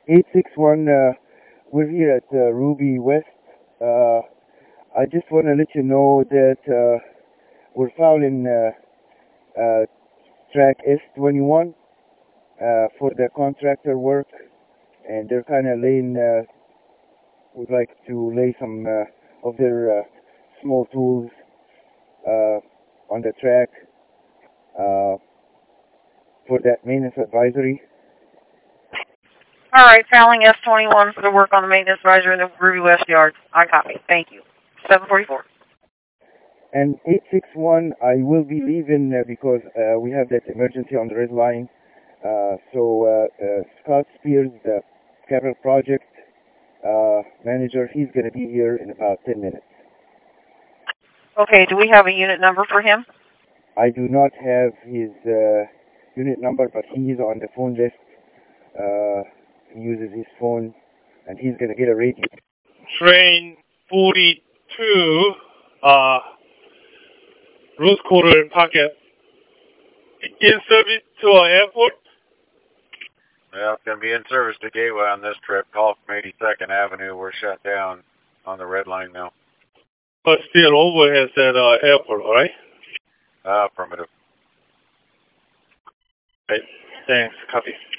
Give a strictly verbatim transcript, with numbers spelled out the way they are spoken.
eight six one, uh, we're here at uh, Ruby West. Uh, I just want to let you know that uh, we're fouling uh, uh, track S twenty-one uh, for the contractor work, and they're kind of laying, uh, would like to lay some uh, of their uh, small tools uh, on the track uh, for that maintenance advisory. All right, fouling S twenty-one for the work on the maintenance advisory in the Ruby West yard. I copy. Thank you. seven forty-four. And eight six one, I will be leaving uh, because uh, we have that emergency on the red line. Uh, so uh, uh, Scott Spears, the capital project uh, manager, he's going to be here in about ten minutes. Okay, do we have a unit number for him? I do not have his uh, unit number, but he's on the phone list. Uh, he uses his phone, and he's going to get a radio. Train forty-two, uh, Rose Quarter Pocket, in service to our airport. Well, it's going to be in service to Gateway on this trip. Call from eighty-second Avenue. We're shut down on the red line now. But still overhead at uh, airport, all right? Uh, affirmative. Right. Thanks. Copy.